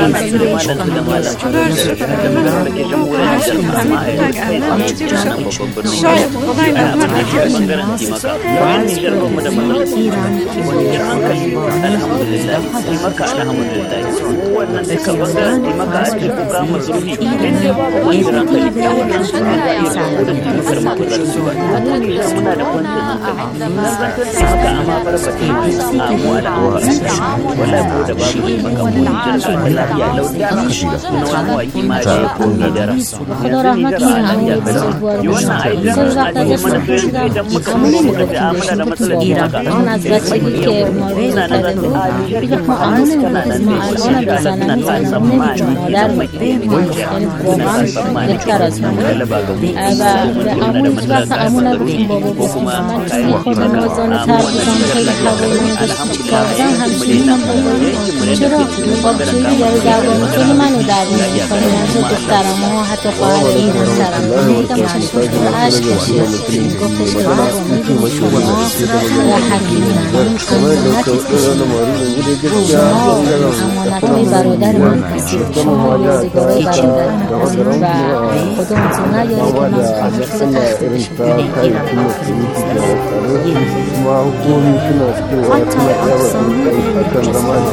شاید خدای نظر خدا رحمت کنه همه بزرگوارشون ایران آن از بچگی که ما رو کرده بود بگه ما امون نمیدونیم ما الان بزنن میزنن نمیتونه مادر یعنی واقعا بهتر از من و امون هیچ وقت امون نبودیم بابا بسیم من چیزی خودم وزانه تر بودم خیلی قوانین داشتم چی کار بودم همیشه میدم بابایی چرا بابا چیزی یاری دعوا میکنی منو دعوا میکنی من تو دخترم ها حتی خواهر این همسرم میدم چشمش رو عشق کشید گفتش که بابا میدونی شما و حکیمی هم شما امانتهای برادر من هستید شما یادگارای برادر من هستید و خدا اونتون نیاری که من خواهد خود تخته بشید حتی اقسام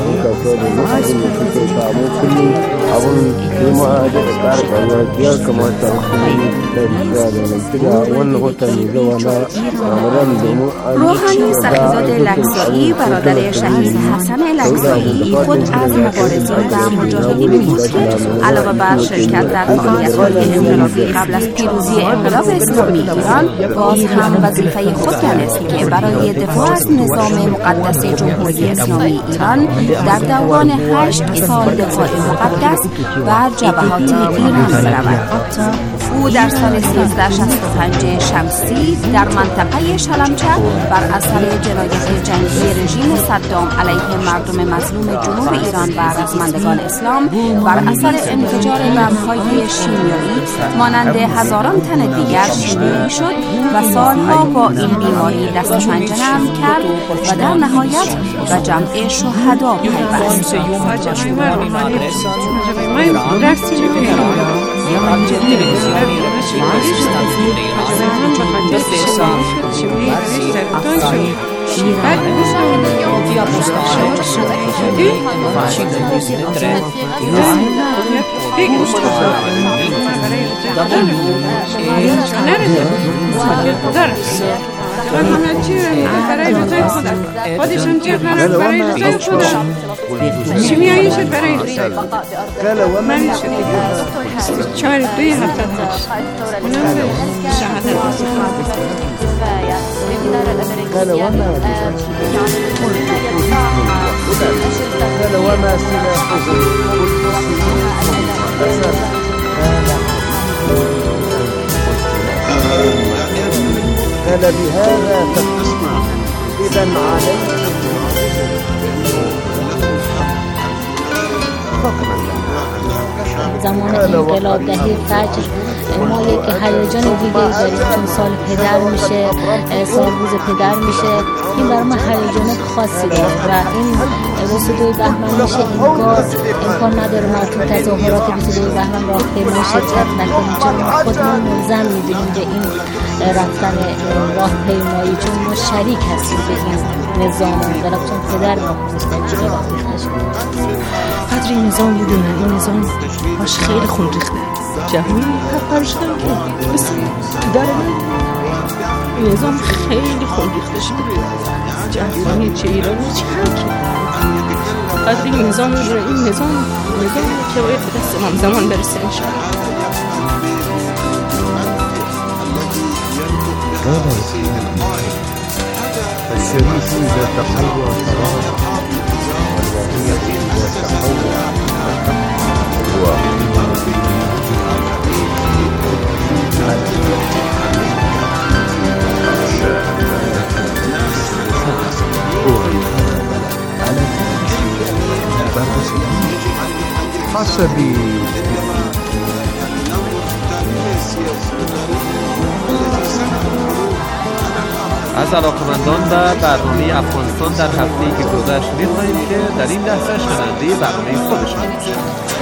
روحانی سخیزاده لکزایی برادر شهید حسن لکزایی خود از مبارزین و مجاهدین بود. علاوه بر شرکت در فعالیت‌های انقلابی قبل از پیروزی انقلاب اسلامی ایران، باز هم وظیفه خود دانست که برای دفاع از نظام مقدس جمهوری اسلامی ایران در دوران هشت سال دفاع مقدس و جبهات ایران برود. او در سال سیزده شصت و پنج شمسی در منطقه شلمچه بر اثر جنایت جنگی رژیم صدام علیه مردم مظلوم جنوب ایران و رزمندگان اسلام بر اثر انفجار بمب‌های شیمیایی مانند هزاران تن دیگر شیمیایی شد و سالها با این بیماری دست و پنجه نرم کرد و در نهایت به جمع شهدا پیوست. من همه چی برای رضای خودم خودشم چی کنم برای رضای خودم شیمیایی شد برای رضای خودم من شد چهار دوی هفته داشت اونم شهادت قال وما قال وما قال بهذا فتصنع إذا عليك زمان انقلاب دهه فجر ما یک هیجان دیگه داریم چون سال پدر میشه، سال روز پدر میشه. این برای ما هیجانات خاصی داره و این بیست و دو بهمن میشه انگار امکان نداره ما تو تظاهرات بیست و دو بهمن راهپیمایی شرکت نکنیم چون ما خودمون ملزم میدونیم به این رفتن راهپیمایی چون ما شریک هستیم به این نظام انقلاب چون پدر ما خونستن قدر این نظام میدونن این نظام باش خیلی خون ریخته جهانی حق پرشتن که بس پدر من این نظام خیلی خون ریخته شده جهانی چه ایرانی چه هرکی قدر این نظام این نظام نظام که باید به دست امام زمان برسه انشاءالله. الشريف إذا تحول تراه والواقية إذا تحول خاصة ب از علاقمندان و برنامه افغانستان در هفته‌ای که گذشت می‌خواهیم که در این لحظه شنونده برنامه خودشان باشید.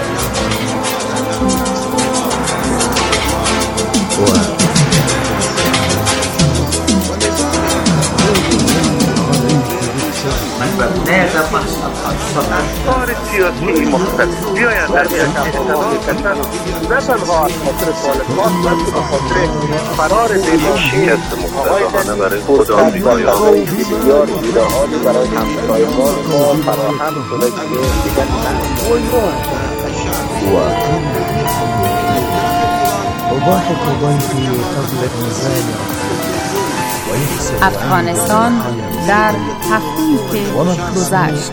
افکار سیاسی مختلف بیاید در اجتماعی کشور نه تنها از خاطر طالبان بلکه به خاطر فرار بیناشی از محتضرانه برای خود آمریکایی‌ها بسیار ایده‌هایی برای همسایگان ما فراهم شده که دیگر أضاحك ضيفي قبل النزال افغانستان در هفته‌ای که گذشت.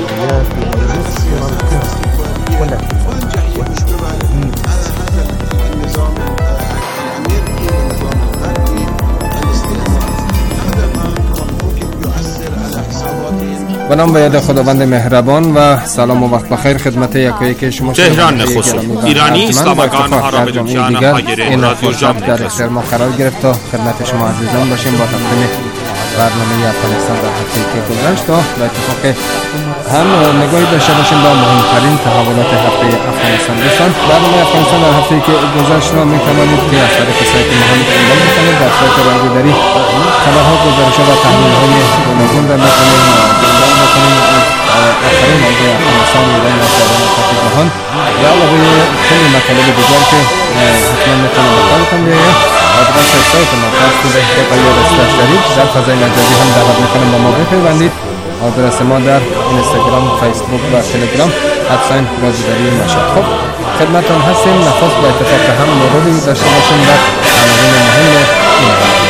به نام و یاد خداوند مهربان و سلام و وقت بخیر خدمت یکایی که شما تهران نخست ایرانی اسلامگان حرام دوکیان هاگره رادیو جام در اختیار ما قرار گرفت تا خدمت شما عزیزان باشیم با تقدیم برنامه افغانستان در هفته‌ای که گذشت تا به اتفاق هم نگاهی داشته باشیم با مهمترین تحولات هفته افغانستان. دوستان برنامه افغانستان در هفته‌ای که گذشت را می‌توانید که از طریق سایت ما هم دنبال بکنید. در سایت رادیوداری خبرها، گزارش‌ها و تحلیل‌های گوناگون را می‌توانید دنبال بکنید از آخرین موضوع افغانستان، ایران و جریان خط جهان و علاوه خیلی مطالب دیگر که حتما می‌تونه به کارتان بیاید. آدرس سایت ما فرض دقیقه رسیدش دارید. در فضای مجازی هم دعوت می‌کنم با ما بپیوندید. آدرس ما در اینستاگرام، فیسبوک و تلگرام ادساین رادیوداری مشهد. خب خدمتتان هستیم. نخست با اتفاق هم موردی داشته باشیم در عناوین مهم این برنامه.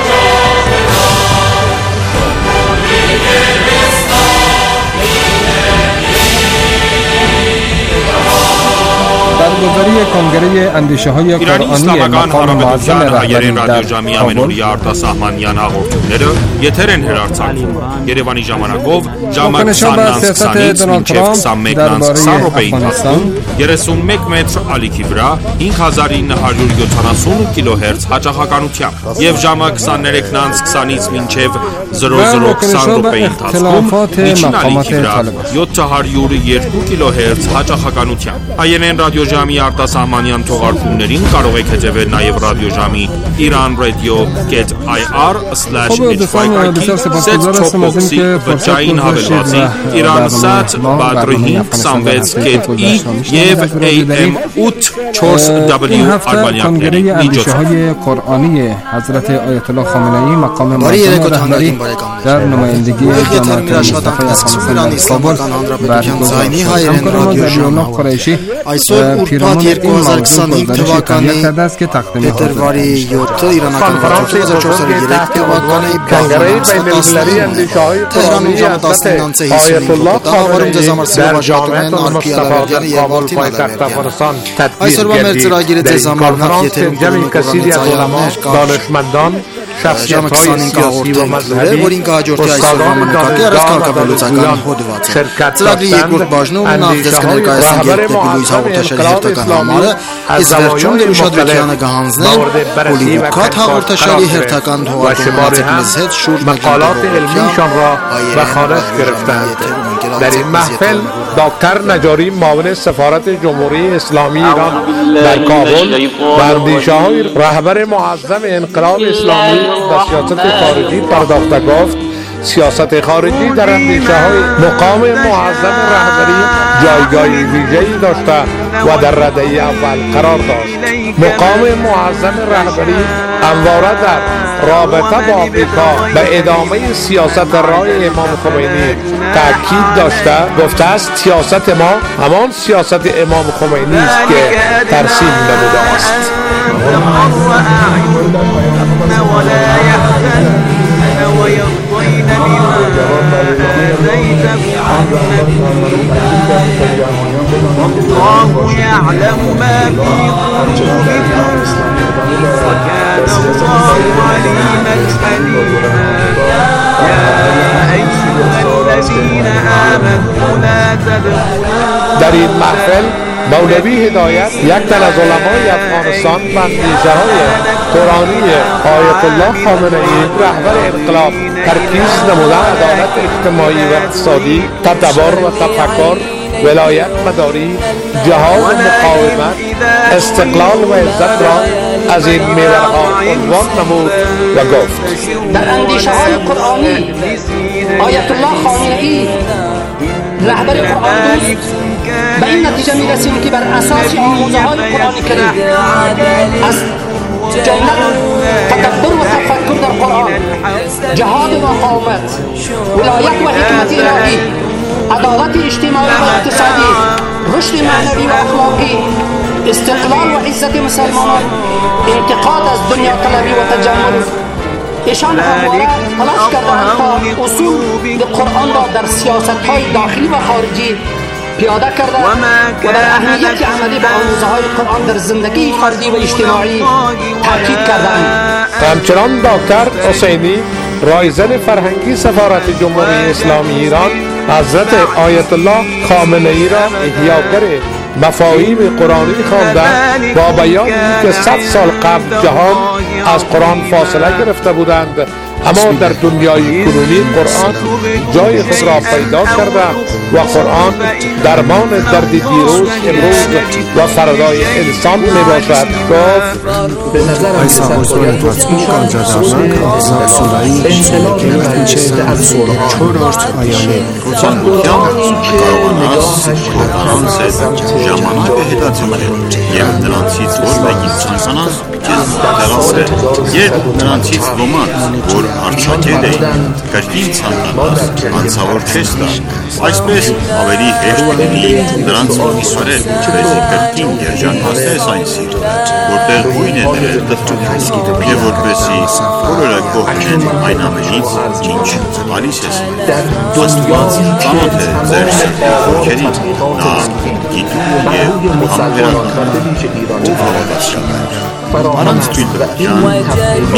برگزاری کنگره اندیشه‌های قرآنی مقام معظم رهبری در Ամենօրյա արտասահմանյան հաղորդումները եթեր են հեռարձակվում Երևանի ժամանակով ժամը քսանից քսանից մինչև քսանմեկ քսան րոպեի ընթացքում երեսունմեկ մետր ալիքի վրա հինգ հազար ինը հարյուր յոթանասուն կիլոհերց հաճախականությամբ եւ ժամը քսաներեքից քսանից մինչև զրո զրո քսան րոպեի ընթացքում միջին ալիքի վրա յոթ հարյուր երկու կիլոհերց հաճախականությամբ հայերեն ռադիոժամի արտասահմանյան թողարկումներին կարող եք հետևել նաեւ ռադիոժամի Iran Radio get ir slash set top box-ի վճային հավելվածի Iransat Badrhin քսանվեց get i եւ A M ութ չորս W արբանյակների միջոցով قرآنی حضرت آیت الله خامنه‌ای مقام معظم رهبری در نمایندگی جماعت مصطفی افغانستان کابل برگزار شد. همکار ما زبیرالله قریشی پیرامون این موضوع گزارشی تهیه کرده است که تقدیم فبرواری ایرانական վարչության հազար չորսսուն երեք թվականի բազմամասնի Թեհրանի ժամը տասնինը հիսունինը տաղավարում ձեզ համար սիրով աշխատում են Ալփի Ալավերդյանը և Վարդին Ալավերդյանը։ Այսօրվա մեր ծրագիրը ձեզ համար նախ եթերում կլինի Ղուրանի այաներ, شخصیت‌های سیاسی و مذهبی استادان دانشگاه و دانشجویان شرکت داشتند. اندیشه‌های رهبر معظم انقلاب اسلامی از زوایای مختلف مورد بررسی و کنجکاو و شماری هم مقالات علمیشان را به خانش گرفتند. در این محفل دکتر نجاری معاون سفارت جمهوری اسلامی ایران در کابل و اندیشه‌های رهبر معظم انقلاب اسلامی و سیاست خارجی پرداخته گفت سیاست خارجی در اندیشه‌های مقام معظم رهبری جایگاه ویژه‌ای داشته و در رده اول قرار داشت. مقام معظم رهبری همواره در رابطه با آمریکا به ادامه سیاست رای امام خمینی تاکید داشته گفته است سیاست ما همان سیاست امام خمینی است که ترسیم نموده است. والله يعلم ما في قلوبكم وكان الله عليما حليما يا أيها الذين آمنوا لا تدخلوا. در این محفل مولوی هدایت یک تن از علمای افغانستان و اندیشه‌های قرآنی آیت الله خامنه‌ای رهبر انقلاب ترکیز نموده عدالت اجتماعی و اقتصادی، تدبر و تفکر، ولایت مداری، جهاد و مقاومت، استقلال و عزت را از این میوه‌ها عنوان نمود و گفت در اندیشه‌های قرآنی آیت الله خامنه‌ای رهبر قرآن دوست به این نتیجه میرسیم که بر اساس آموزه های قرآن کریم از جمله تدبر و تفکر در قرآن، جهاد و مقاومت، ولایت و حکمت الهی، عدالت اجتماعی و اقتصادی، رشد معنوی و اخلاقی، استقلال و عزت مسلمانان، انتقاد از دنیا طلبی و تجمل. ایشان همواره تلاش کردند تا اصول قرآن را در سیاست‌های داخلی و خارجی پیاده کرده و در اهمیت عملی به آموزه‌های قرآن در زندگی فردی و اجتماعی تاکید کردند. همچنان دکتر حسینی رایزن فرهنگی سفارت جمهوری اسلامی ایران حضرت آیت الله خامنه‌ای را احیاگر مفاهیم قرآنی خوانده با بیان که صد سال قبل جهان از قرآن فاصله گرفته بودند اما در دنیای کنونی قرآن جای خود را پیدا کرده و قرآن درمان درد دیروز، امروز و فردای انسان می باشد. گفت به نظر ժամանակ է հետացմել և նրանցից որ մեկին ցանկանաս կեզ դրաս է երբ նրանցից ոմանց որ արցակել էին կրկին ցանկանաս անցավոր չես տա այսպես ավելի հեշտ լինի նրանց ուսորել որպեսզի կրկին երջան հասնես այն սիրտ որտեղ գույն է դրել դրդուքից և որպեսզի բոլորը կողմեն այն ամենից ինչ տալիս ես Աստված ծանոթ է ձեր սրտի խորքերին նա գիտում և ամբերական ով հավատացրան Առանց թույլ բրության մի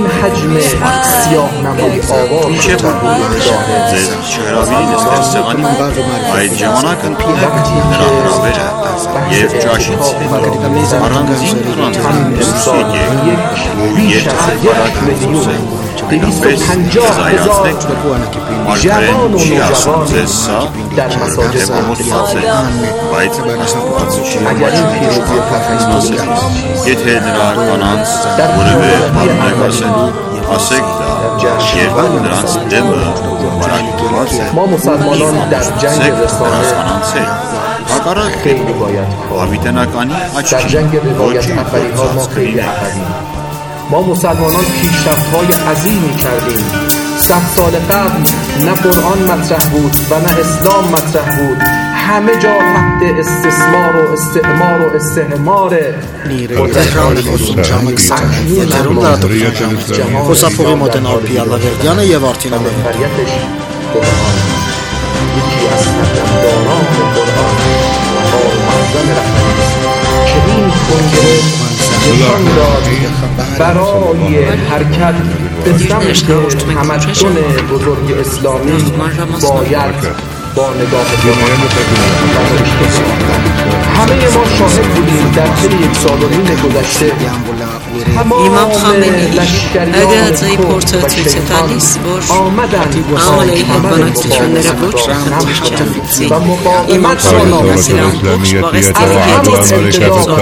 մինչև ձեզ չհրավիրին էստեղ սեղանի այդ ժամանակը նրա հրավերը և ճաշից հետո առանձին առանձին դուրս եկեք ու երկար բարակ լուծեք Այնպես զայրացնեք Մարգարեն չի ասում ձեզ սա թե ողոտված է բայց չի ասել Եթե նրա կանանց որևէ բան եք ասելու ասեք դա երբ նրանց դեմը բարակված է ասեք նրանց կանանցեք հակառակ հավիտենականի աչքի ոչ գործած կլինեք ما مسلمانان پیشرفت‌های عظیمی کردیم صد سال قبل نه قرآن مطرح بود و نه اسلام مطرح بود همه جا تحت استثمار و استعمار و استعمار Խոսափողի մոտ են Արփի Ալավերդյանը և Արտին Ամենյանը یکی از قدمداران قرآن و معظم رهبری که این کنگره نشان داد برای حرکت به سمت تمدن بزرگ اسلامی باید با نگاه همه ما شاهد بودیم در طی یک سال و نیم گذشته İmam Xamenei əgər porta Twitter-lis bor amale banakçılara bor rahmetli İmam Xamenei mesela bu istediği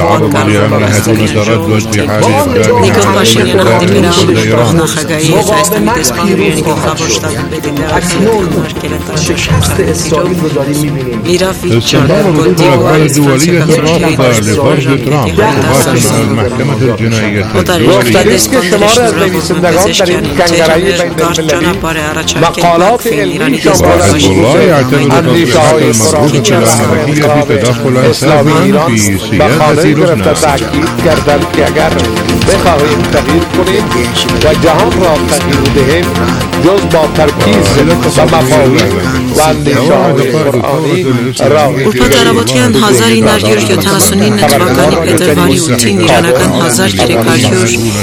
Nikol Paşinyan adıyla rahna xagayı festini despiriyor Nikol Paşinyan bedinde اکنون شکست اسرائیل رو داریم میبینیم استمرار القوى الدولية الرافضة لفرض ترامب عقوبات على المحكمة الجنائية الدولية که شمار از نویسندگان در این کنگره‌ی بین‌المللی مقالات علمی وحزب الله يعتبر تصريحات المربوطة بالأمريكية تدخلا سافرا في سياسة لبنان تأکید کردند که اگر بخواهیم تغییر کنیم و جهان را تغییر دهیم جز با ترکیز و مفاهیم و اندیشه‌های قرآنی راه Ուրբաթարավոտյան հազար իննար յոթանասունինը թվականի փետրվարի ութին իրանական հազար երեք հարյուր